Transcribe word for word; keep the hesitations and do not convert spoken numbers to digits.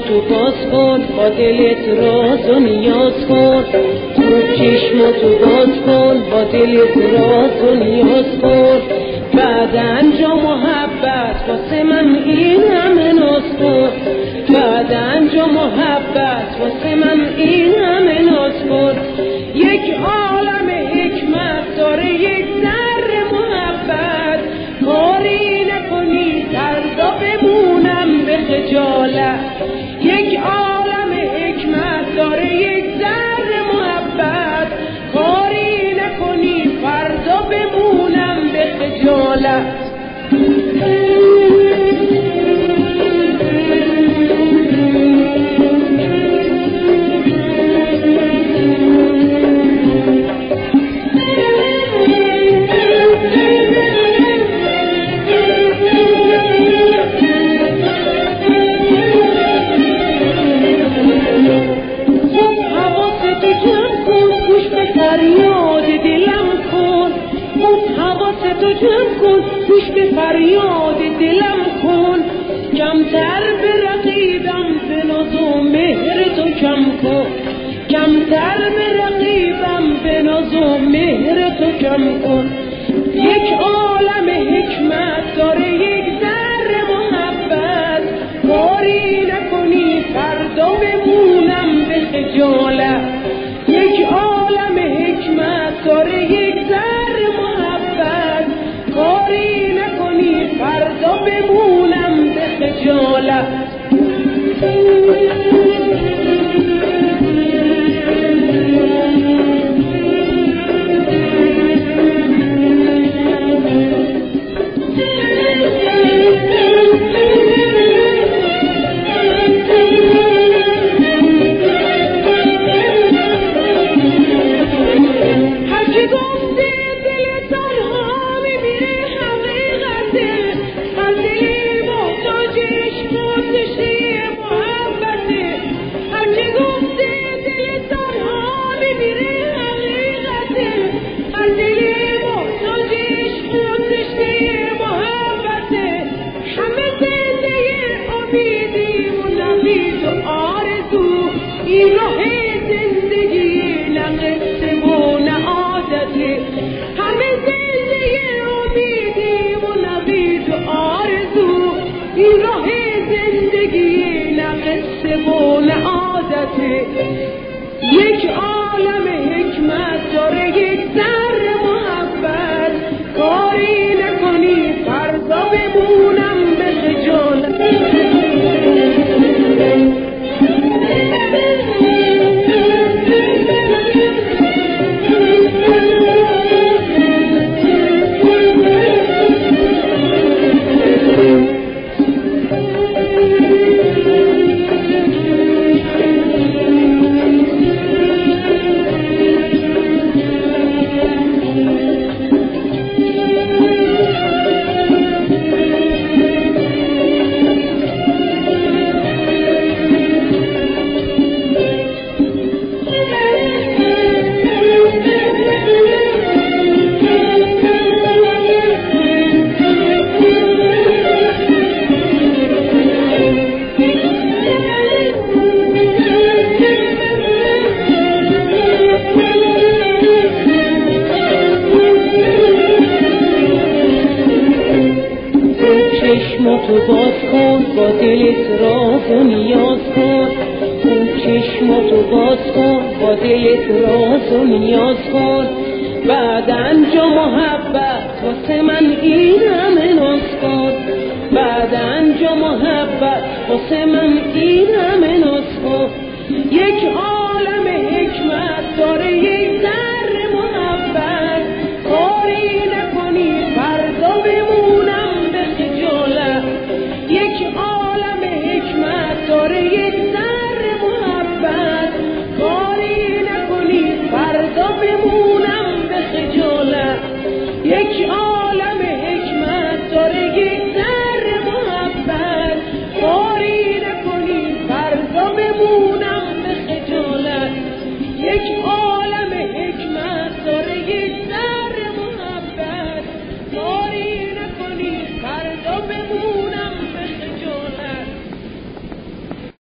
چشماتو باز کن، با دلت راز و نیاز کن. خوب چشماتو باز کن، با دلت راز و نیاز کن. بعد انجام محبت واسه من این همه ناز کن. بعد انجام محبت واسه من این همه ناز کن. یک عالم حکمت داره، یک ذره محبت. کاری نکنی فردا بمونم به خجالت. یک عالم حکمت داره، یک ذره محبت. کاری نکنی فردا بمونم به خجالت. گوش به فریاد دلم کن. کمتر به رقیبم به ناز و مهر تو کم کن. کمتر به رقیبم به ناز و مهر تو کم کن. یک عالم حکمت داره، یک ذره محبت. کاری نکنی فردا بمونم به خجالت. یک عالم حکمت داره، یک ذره محبت. کاری نکنی فردا بمونم به خجالت. یک عالم حکمت داره، یک ذره محبت. کاری نکنی فردا بمونم به خجالت. چشماتو باز کن، با دلت راز و نیاز کن. اون چشماتو باز کن، با دلت راز و نیاز کن. بعد انجام محبت واسه من این همه ناز کن. بعد انجام محبت واسه من این همه ناز کن. یک عالم حکمت داره، یک ذره محبت. کاری نکنی فردا بمونم به خجالت. یک عالم حکمت داره، یک ذره محبت. کاری نکنی فردا بمونم به خجالت. یک